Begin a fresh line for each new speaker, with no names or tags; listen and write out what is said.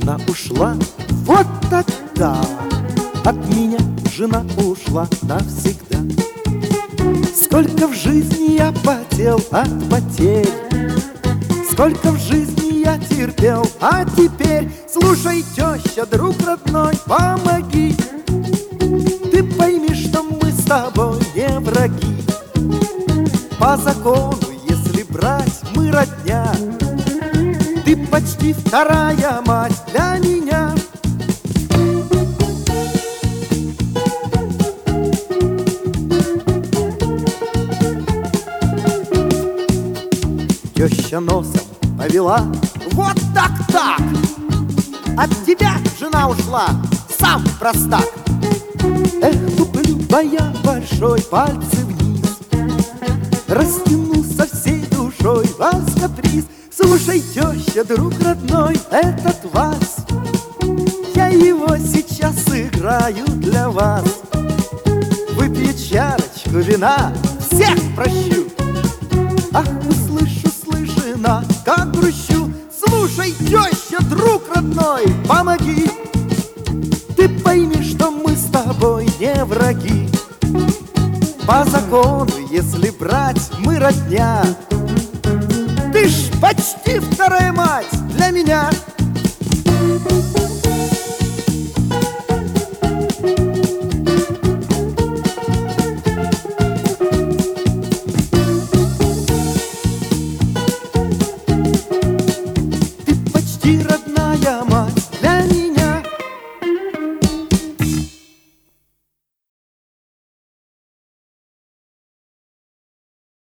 жена ушла, вот тогда от меня жена ушла навсегда. Сколько в жизни я потел от потерь, сколько в жизни я терпел, а теперь слушай, теща, друг родной, помоги. Ты пойми, что мы с тобой не враги. По закону, если брать, мы родня. Ты почти вторая мать для меня. Теща носом повела, вот так-так. От тебя жена ушла, сам простак. Эх, туплю я большой пальцы вниз, растяну со всей душой вас каприз. Слушай, теща, друг родной, этот вальс, я его сейчас сыграю для вас. Выпью чарочку вина, всех прощу. Ах, услышу, слышина, как грущу. Слушай, теща, друг родной, помоги. Ты пойми, что мы с тобой не враги. По закону, если брать, мы родня. Ты ж почти вторая мать для меня. Ты почти родная